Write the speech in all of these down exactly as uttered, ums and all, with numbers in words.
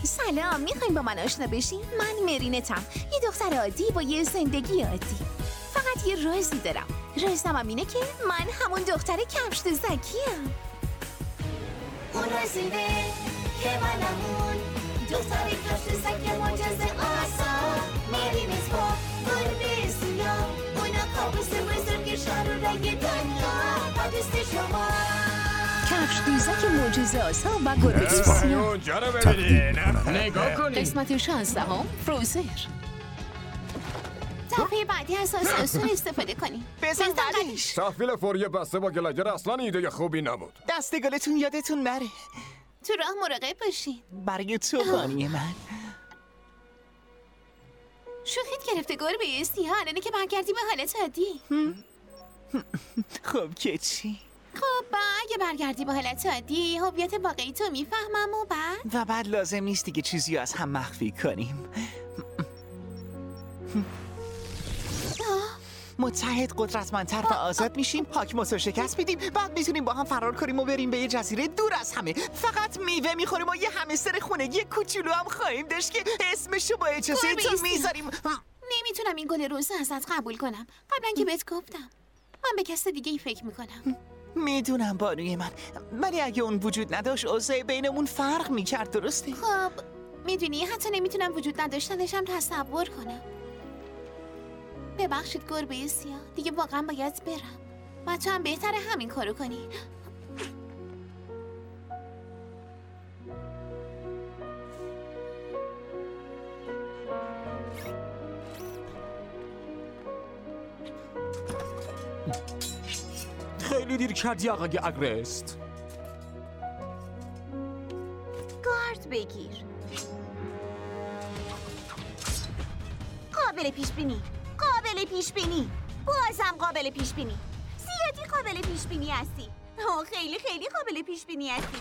سلام، میخواین با من آشنا بشین؟ من مرینتم، یه دختر عادی با یه زندگی عادی. فقط یه رازی دارم. رازم هم اینه که من همون دختر کفش زکیم. اون رازینه که منمون دختر کفش زک معجزه آسا. مرینت با گربه سیاه، اونا کابوس بزرگ شهر و رنگ دنیا با دوست شما. کفش دوزک معجزه آسا و گربه سیاه. اونجا رو ببینین. نگاه کنین. قسمت شانزده هم فروزر. دفعه بعدی از آسانسور استفاده کنی. بزن قدیش. تحویل فوری بسته با گلاگر اصلا ایده خوبی نبود. دست گلتون یادتون نره. تو راه مراقب باشین. برای تو بانی من. شوخیت گرفته گربه سیاه، الانه که برگردی به حالت عادی. خب که چی؟ خب با اگه برگردی به حالت عادی هویت واقعی تو میفهمم و بعد و بعد لازم نیست دیگه چیزی از هم مخفی کنیم. متحد، قدرتمندتر و آزاد میشیم، حاکماتو شکست میدیم، بعد میتونیم با هم فرار کنیم و بریم به یه جزیره دور از همه. فقط میوه میخوریم و یه همستر خونگی کوچولو هم خواهیم داشت که اسمشو با اجازه تو میذاریم. نمیتونم این گل روز ازت قبول کنم. قبلا که بهت گفتم من به کس دیگه ای فکر میکنم. میدونم بانوی من، ولی اگه اون وجود نداشت اوضاع بینمون فرق میکرد، درسته؟ خب میدونی حتی نمیتونم وجود نداشتنشم تصور کنم. ببخشید گربه سیاه، دیگه واقعا باید برم و تو هم بهتره همین کارو کنی. خیلی دیر کردی آقای اگرست. گارد بگیر. قابل پیش بینی، قابل پیش بینی، بازم قابل پیش بینی. زیادی قابل پیش بینی هستی. اوه خیلی خیلی قابل پیش بینی هستی.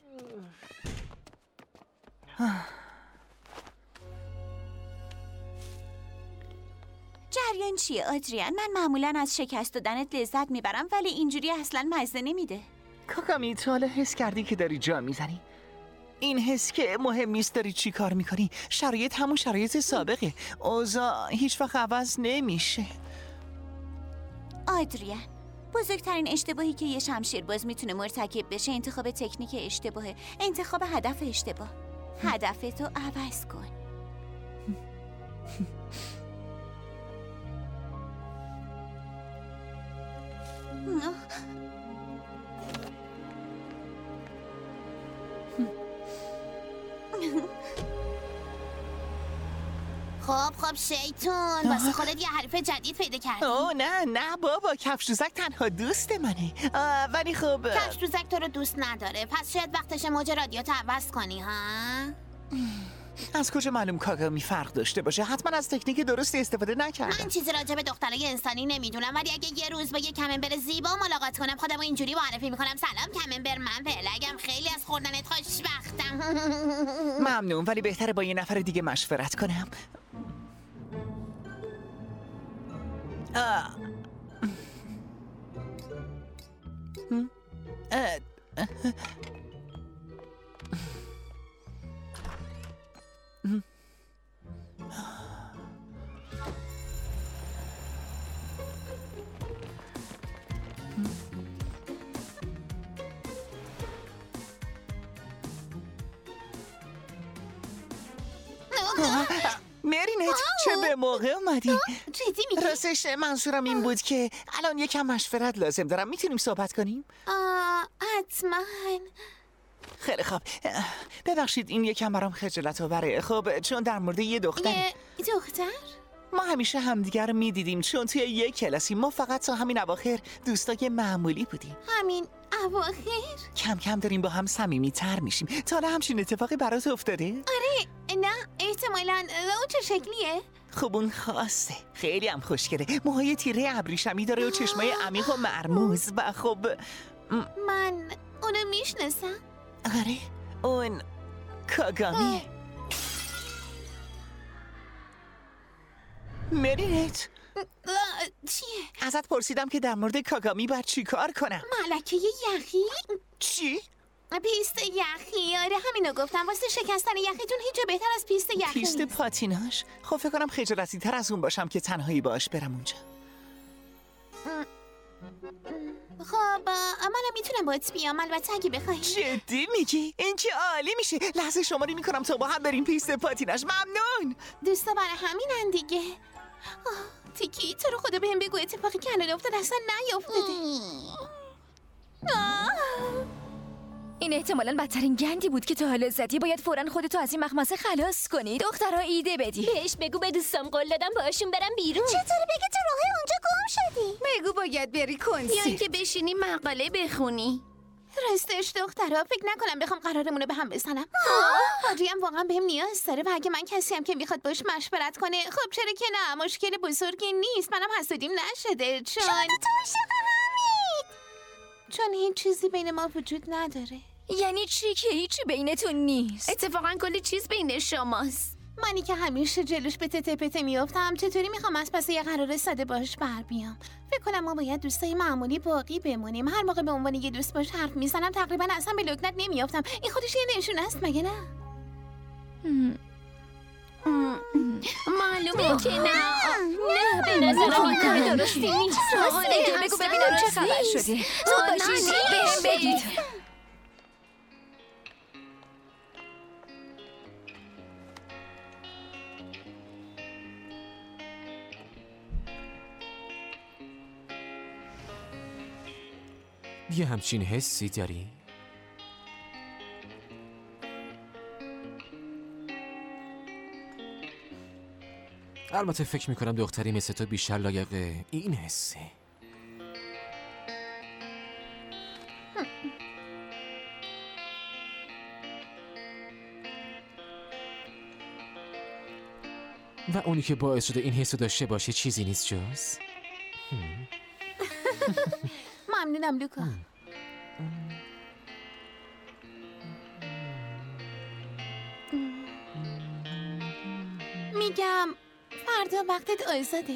جریان چیه آدریان؟ من معمولا از شکست دادنت لذت میبرم ولی اینجوری اصلا مزه نمیده. کاکامی، تو حالا حس کردی که داری جا میزنی؟ این حس که مهم نیست داری چی کار میکنی. شرایط همون شرایط سابقه. اوضاع هیچ وقت عوض نمیشه. آدریان، بزرگترین اشتباهی که یه شمشیرباز میتونه مرتکب بشه انتخاب تکنیک اشتباهه. انتخاب هدف اشتباه. هدفتو عوض کن. خب خب شیطون، واسه خودت یه حرف جدید پیدا کردی. اوه نه نه بابا، کفشوزک تنها دوست منه. ولی خب کفشوزک تو رو دوست نداره، پس شاید وقتش موج رادیاتو عوض کنی ها؟ از کجا معلوم کاکامی فرق داشته باشه؟ حتما از تکنیک درستی استفاده نکردم. من چیزی راجع به دخترای انسانی نمیدونم، ولی اگه یه روز با یه کمنبر زیبا ملاقات کنم خودمو اینجوری معرفی میکنم: سلام کمنبر، من فعلگم، خیلی از خوردنت خوشبختم. ممنون، ولی بهتره با یه نفر دیگه مشورت کنم. آه. اه. مرینت، چه به موقع اومدی؟ جدی میگی؟ راستش منظورم این بود که الان یکم مشورت لازم دارم. میتونیم صحبت کنیم؟ آه حتما. خیلی خوب، ببخشید این یکم برام خجالت آوره. خب چون در مورد یه دختر یه دختر؟ ما همیشه همدیگر رو میدیدیم چون توی یک کلاسی ما فقط تا همین اواخر دوستای معمولی بودیم. همین اواخر؟ کم کم داریم با هم صمیمی‌تر میشیم. تا حالا همچین اتفاقی برات افتاده؟ آره، نه احتمالاً. او چه شکلیه؟ خب اون خاصه، خیلی هم خوشگله. موهای تیره ابریشمی داره و چشمای عمیق و مرموز و خب من اونو میشناسم. آره، اون کاگامیه. مرینت، چیه؟ ازت پرسیدم که در مورد کاگامی باید چی کار کنم. ملکه یخی؟ چی؟ پیست یخی، آره همین اینو گفتم واسه شکستن یخیتون هیچ جا بهتر از پیست یخی پیست نیست. پاتیناژ؟ خب فکر کنم خجالتی تر از اون باشم که تنهایی باش برم اونجا. خب منم میتونم باهات بیام البته اگه بخوای. جدی میگی؟ این که عالی میشه. لحظه شماری میکنم تا با هم بریم پیست پاتیناژ. ممنون. دوستا برای همینن دیگه. آه، تیکی تو رو خدا بهم بگو اتفاقی که الان افتاد اصلا نیافتاده. این احتمالاً بدترین گندی بود که تا حالا زدی. باید فوراً خودتو از این مخمصه خلاص کنی. دخترها ایده بدی. بهش بگو به دوستام قول دادم باهاشون برم بیرون. چطوری بگه تو راه اونجا گم شدی؟ بگو باید بری کنسی. یا که بشینی مقاله بخونی. راستش دخترها فکر نکنم بخوام قرارمونو به هم بزنم. آدری هم واقعا بهم نیاز داره و اگه من کسی هم که میخواد باش مشورت کنه خب چرا که نه، مشکل بزرگی نیست. منم حسودیم نشده چون تو عاشق همید. چون هیچ چیزی بین ما وجود نداره. یعنی چی که هیچی بینتون نیست؟ اتفاقا کلی چیز بین شماست. منی که همیشه جلوش به تته پته میافتم چطوری میخوام از پس یه قرار ساده باش بر بیام؟ فکر کنم ما باید دوستای معمولی باقی بمونیم. هر موقع به عنوان یه دوست باش حرف میزنم تقریبا اصلا به لکنت نمیافتم. این خودش یه نشونه است مگه نه؟ معلومه که نه. نه به نظر من کار درستی نیست. راسته بگو ببینم چه خبر شده. زود باشید بهم بگید. یه همچین حسی داری؟ البته فکر میکنم دختری مثل تو بیشتر لایق این حسه. و اونی که باعث شده این حسو داشته باشه چیزی نیست جز ممنونم لوکا. میگم فردا وقتت آزاده؟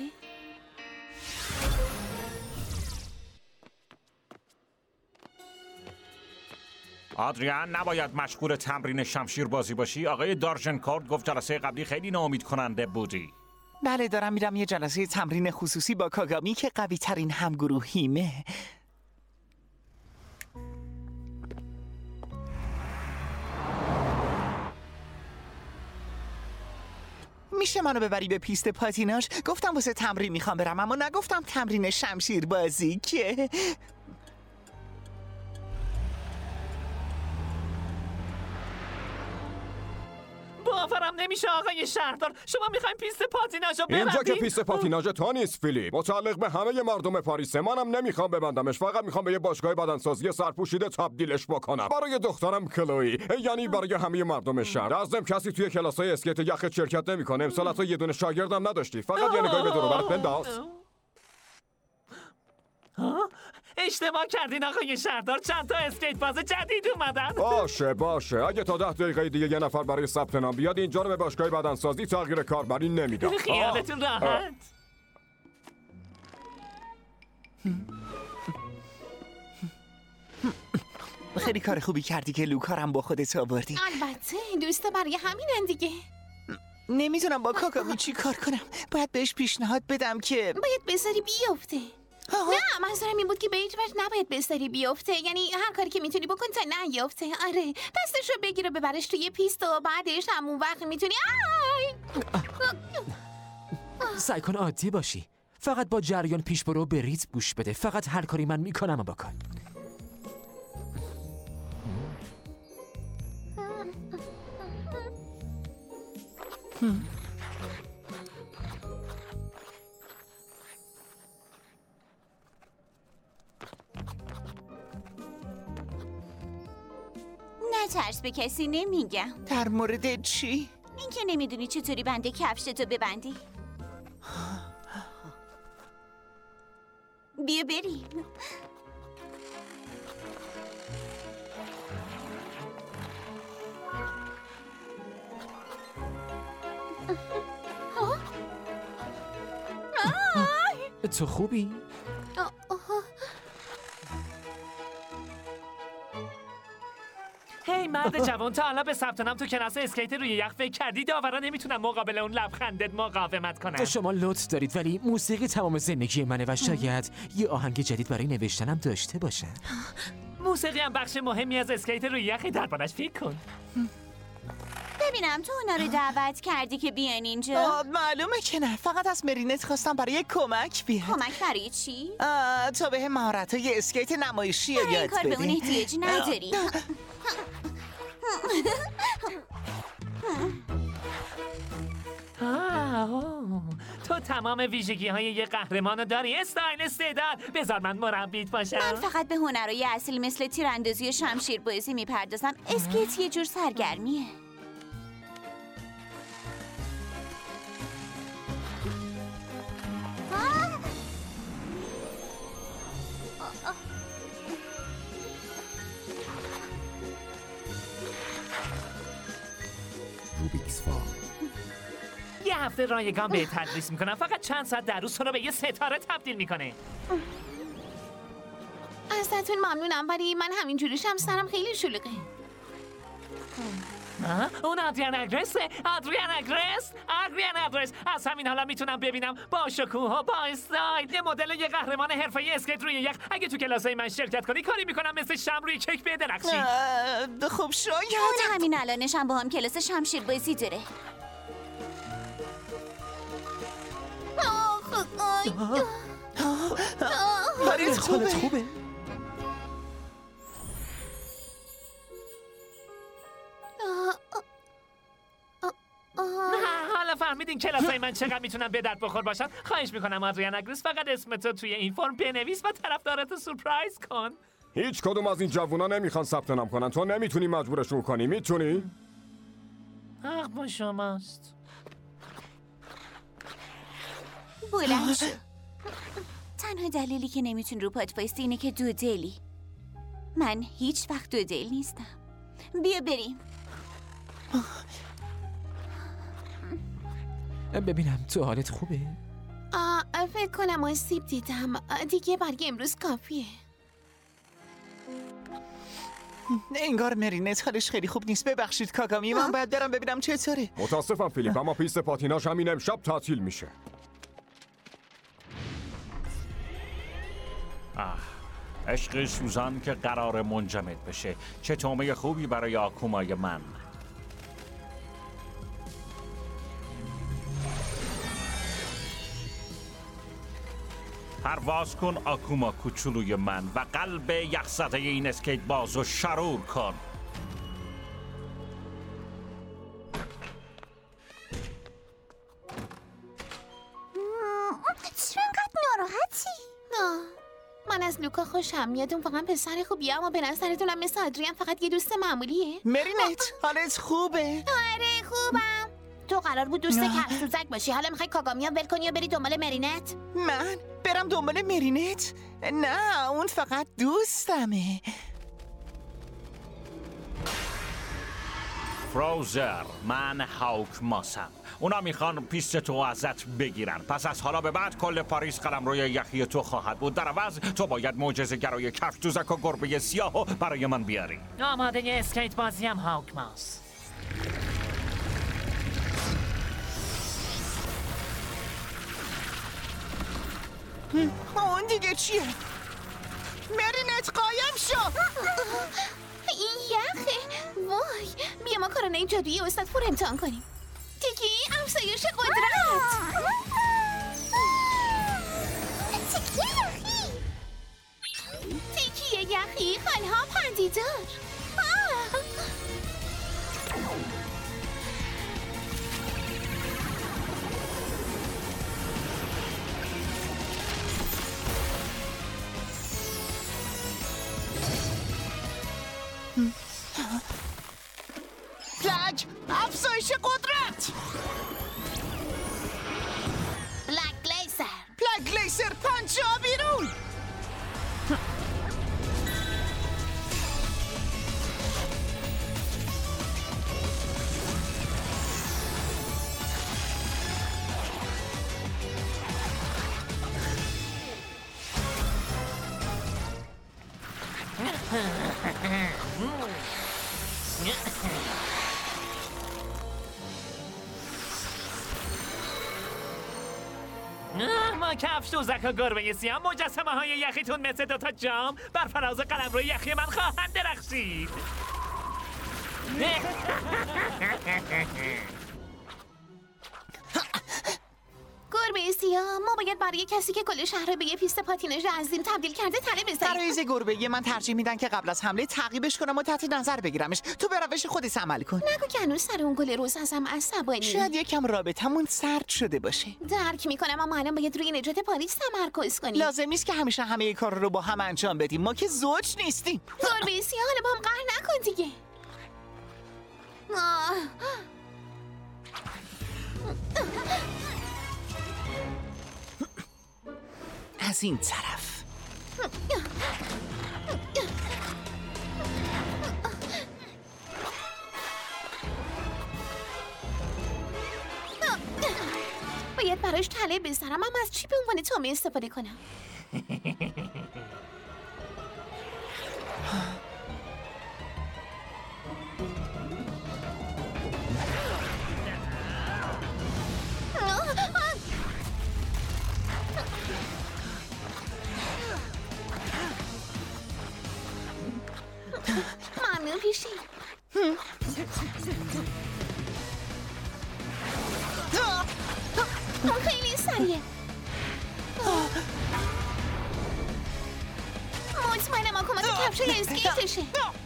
آدریان نباید مشغول تمرین شمشیر بازی باشی. آقای دارژنکارد گفت جلسه قبلی خیلی ناامید کننده بودی. بله دارم میرم یه جلسه تمرین خصوصی با کاگامی که قوی ترین همگروهیمه. میشه منو ببری به پیست پاتیناژ؟ گفتم واسه تمرین میخوام برم اما نگفتم تمرین شمشیر بازی که. باورم نمیشه آقای شهردار، شما میخواین پیست پاتیناژو ببندید؟ اینجا که پیست پاتیناژ تا نیست فیلیپ، متعلق به همه مردم پاریسه. منم نمیخوام ببندمش، فقط میخوام به یه باشگاه بدنسازی سرپوشیده تبدیلش بکنم برای دخترم کلوئی، یعنی برای همه مردم شهر. لازم کسی توی کلاسای اسکیت یخت شرکت نمیکنه. امسال تو یه دونه شاگردم نداشتی. فقط یه نگاهی به دور و برت بنداز. اشتباه کردین آقای شهردار، چند تا اسکیت باز جدید اومدن. باشه باشه، اگه تا ده دقیقه دیگه یه نفر برای ثبت نام بیاد اینجا رو به باشگاه بدنسازی تغییر کاربری نمیدم. خیالتون راحت. خیلی کار خوبی کردی که لوکارم با خودت آوردی. البته دوستا برای همینن دیگه. نمیدونم با کاکامی چی کار کنم. باید بهش پیشنهاد بدم که باید بذاری بیفته. نه منظورم این بود که به هیچ وجه نباید بذاری بیفته، یعنی هر کاری که میتونی بکن تا نیفته. آره دستش رو بگیر و ببرش توی پیست و بعدش همون وقت میتونی سعی کن عادی باشی. فقط با جریان پیش برو به ریتم گوش بده. فقط هر کاری من میکنم بکن. نترس، به کسی نمیگم. در مورد چی؟ این که نمیدونی چطوری بنده کفشتو ببندی. بیا بریم. تو خوبی؟ هی ای مرد جوان، تا حالا به ثبت نام تو کلاس اسکیت روی یخ فکر کردی؟ داورا نمیتونن مقابل اون لبخندت مقاومت کنن. تو شما لطف دارید ولی موسیقی تمام زندگی منه و شاید یه آهنگ جدید برای نوشتنم داشته باشم. موسیقی هم بخش مهمی از اسکیت روی یخی، دربارش فکر کن. ببینم تو اونا رو دعوت کردی که بیان اینجا؟ معلومه که نه، فقط از مرینت خواستم برای کمک بیاد. کمک برای چی؟ تا به مهارت‌های اسکیت نمایشی یاد برای بده. این کار به اون احتیاجی نداری. آه، تو تمام ویژگی های یه قهرمانو داری. استایل، استعداد. بذار من مربیت باشم. من فقط به هنرهای اصلی مثل تیراندازی و شمشیر بازی میپردازم. اسکیت یه جور سرگرمیه. روبیکس فال. یه هفته رایگان به تدریس میکنم. فقط چند ساعت در روز تو رو به یه ستاره تبدیل میکنه. ازتون ممنونم ولی من همینجوریشم سرم خیلی شلوغه. اون آدریان اگرسه. آدریان اگرس. آدریان اگرس. از همین حالا میتونم ببینم با شکوه و با استایل. یه مدل یه قهرمان حرفه‌ای اسکیت روی یخ. اگه تو کلاسای من شرکت کنی کاری میکنم مثل شم روی کیک بدرخشی. خب شاید اون همین الانش هم با هم کلاس شمشیر بازی داره. حالت خوبه؟ خوبه؟ حالا فهمیدین کلاسای من چقدر میتونن به درد بخور باشن؟ خواهش میکنم آدریان اگرس فقط اسمتو توی این فرم بنویس و طرفدارتو سورپرایز کن. هیچ کدوم از این جوونا نمیخوان ثبت نام کنن. تو نمیتونی مجبورشون کنی. میتونی؟ حق با شماست. بلند شو. تنها دلیلی که نمیتون رو پات بایستی اینه که دو دلی. من هیچ وقت دو دل نیستم. بیا بریم. ببینم تو حالت خوبه؟ آه فکر کنم آسیب دیدم. دیگه برای امروز کافیه. انگار مرینت حالش خیلی خوب نیست. ببخشید کاگامی، من باید برم ببینم چطوره. متاسفم فیلیپ اما پیست پاتیناژ همین امشب تعطیل میشه. آه، عشق سوزان که قرار منجمد بشه. چه تومه خوبی برای آکومای من. پرواز کن آکوما کوچولوی من و قلب یخزده این اسکیت بازو شرور کن. چرا انقدر ناراحتی؟ نه من از لوکا خوشم میاد. اون واقعا پسر خوبیه اما به نظرتونم مثل آدریان فقط یه دوست معمولیه؟ مرینت حالت خوبه؟ آره خوبم. تو قرار بود دوست کفسوزک باشی، حالا میخوای کاگامیا ول کنی و بری دنبال مرینت؟ من برم دنبال مرینت؟ نه اون فقط دوستمه. فروزر، من هاوک ماسم. اونا میخوان پیست تو ازت بگیرن. پس از حالا به بعد کل پاریس قلم روی یخی تو خواهد بود. در عوض تو باید معجزه گرای کفش دوزک و گربه سیاهو برای من بیاری. آماده یه اسکیت بازی هم هاوک ماس. اون دیگه چیه؟ مرینت قایم شو. این یخه. وای بیا ما کارانه جادویی استاد فور امتحان کنیم. تیکی افزایش قدرت. تیکی یخی. تیکی یخی خانها پدیدار. پلاگ افزایش قدرت. بلک گلیسر. پلاگ گلیسر پنجه بیرون. اما کفش دوزک و گربه سیاه مجسمه های یخیتون مثل دوتا جام بر فراز قلمرو یخی من خواهند درخشید. گربه سیاه، ما باید برای کسی که کل شهر به یه پیست پاتیناژ عظیم تبدیل کرده تله بزنیم. برای یه گربه من ترجیح میدن که قبل از حمله تعقیبش کنم و تحت نظر بگیرمش. تو به روش خودت عمل کن. نگو که هنوز سر اون گل روز ازم عصبانی. شاید یکم رابطمون سرد شده باشه. درک میکنم، اما الان باید روی نجات پاریس تمرکز کنیم. لازم نیست که همیشه همه کار رو با هم انجام بدیم. ما که زوج نیستیم. گربه سیاه، حالا با هم قهر نکن دیگه. آه. از این طرف. باید براش تله بزنم، اما از چی به عنوان تومه استفاده کنم؟ ممنون پیشی. خیلی سریعه. مطمئنم آکوما تو کفش اسکیتشه.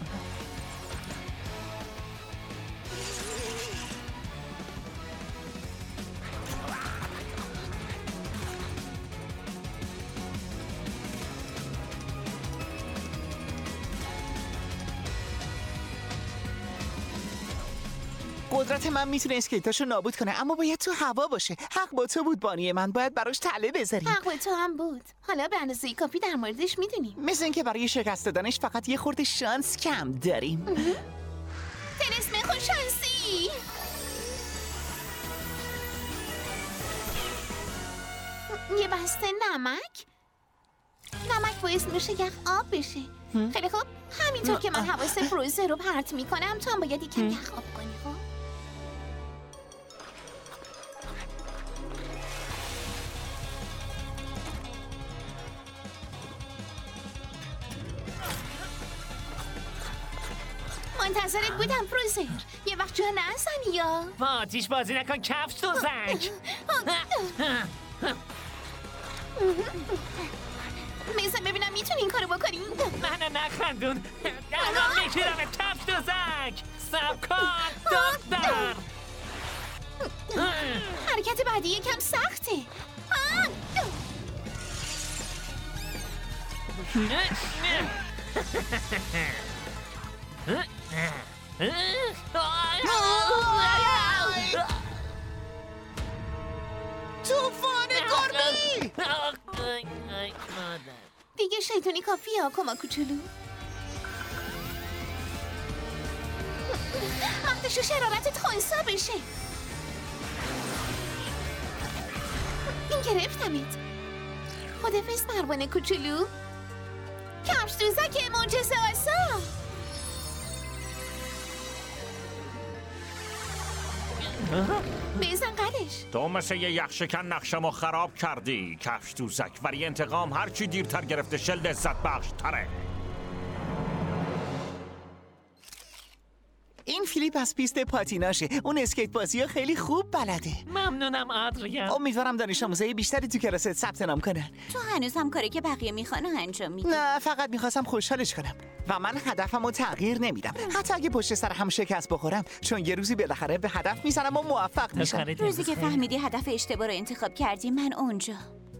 قدرت من میتونه اسکیتاشو نابود کنه، اما باید تو هوا باشه. حق با تو بود بانی من، باید براش تله بذاریم. حق با تو هم بود. حالا به اندازه کافی در موردش میدونیم. مثل اینکه برای شکست دادنش فقط یه خورده شانس کم داریم. تلسم خوششانسی. یه بسته نمک. نمک باعث میشه یخ آب بشه. خیلی خوب، همینطور که من حواس فروزه رو پرت میکنم تو هم باید یکم یخ آب کنی. خب منتظرت بودم فروزر. یه وقت جا نزنی یا با آتیش بازی نکن کفش دوزک. میزم ببینم میتونی این کارو بکنی؟ نه نه نخندون. الان میگیرم کفش دوزک. سب کن دختر. حرکت بعدی یکم سخته. طوفان گربی! دیگه شیطونی کافیه آکوما کوچولو. وقتش شرارتت خونسا بشه. این گرفتمت. خدافظ پروانه کوچولو. کفش دوزک معجزه آسا. بیزن قدش. تو مثل یه یخشکن نقشمو خراب کردی کفش دوزک، ولی انتقام هرچی دیرتر گرفته شل لذت بخش تره. این فیلیپ از پیست پاتیناشه. اون اسکیت بازی ها خیلی خوب بلده. ممنونم آدریان. امیدوارم دانش آموزای بیشتری تو کلاست ثبت نام کنن. تو هنوز هم کاری که بقیه میخوان انجام میدی. نه، فقط میخواستم خوشحالش کنم و من هدفمو تغییر نمیدم، حتی اگه پشت سر هم شکست بخورم، چون یه روزی بالاخره به هدف میزنم و موفق میشم. روزی که فهمیدی هدف اشتباه رو انتخاب کردی من اونجا.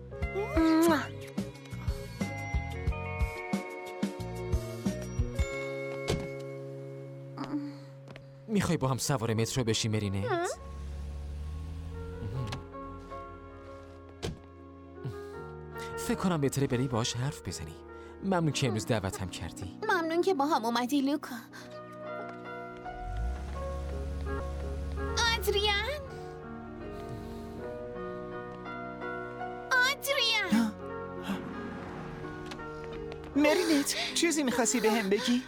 میخوای با هم سوار مترو بشی مرینت؟ فکر کنم بهتره بری باهاش حرف بزنی. ممنون که امروز دعوتم کردی. ممنون که با هم اومدی لوکا. آدریان آدریان مرینت، چیزی میخواستی به هم بگی؟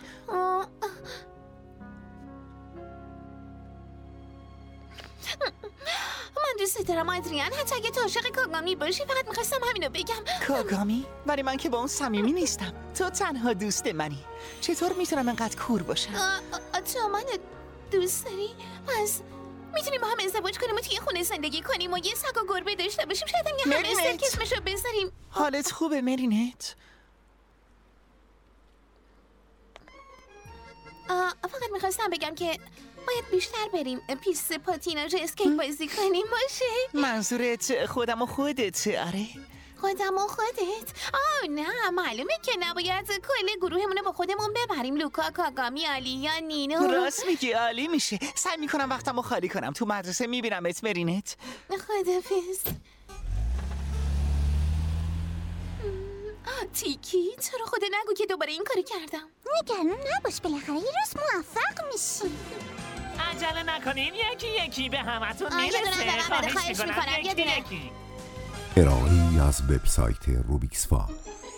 من دوست دارم آدریان، حتی اگه تو عاشق کاگامی باشی. فقط میخواستم همینو بگم. کاگامی؟ ولی من که با اون صمیمی نیستم. تو تنها دوست منی. چطور میتونم انقدر کور باشم؟ آ- آ- تو منو دوست داری؟ پس میتونیم با هم ازدواج کنیم و توی خونه زندگی کنیم و یه سگ و گربه داشته باشیم. شاید هم یه همستر که اسمشو بذاریم. حالت خوبه مرینت؟ فقط میخواستم بگم که باید بیشتر بریم پیست پاتیناژ اسکیت بازی کنیم. باشه؟ منظورت خودم و خودت؟ آره خودم و خودت؟ آه نه، معلومه که نباید کل گروهمون رو با خودمون ببریم. لوکا، کاگامی، آلیا، نینو. راست میگی، عالی میشه. سعی میکنم وقتمو خالی کنم. تو مدرسه میبینمت مرینت. خدافظ. تیکی، تو رو خدا نگو که دوباره این کارو کردم. نگران نباش، بالاخره یه روز موفق میشی. عجله نکنین، یکی یکی به همتون آه، یه دونه میرسه. دقیقه، خواهش خواهش میکنم می‌کنم، یه یکی دونه. یکی. ارائه‌ای از وبسایت روبیکس فا.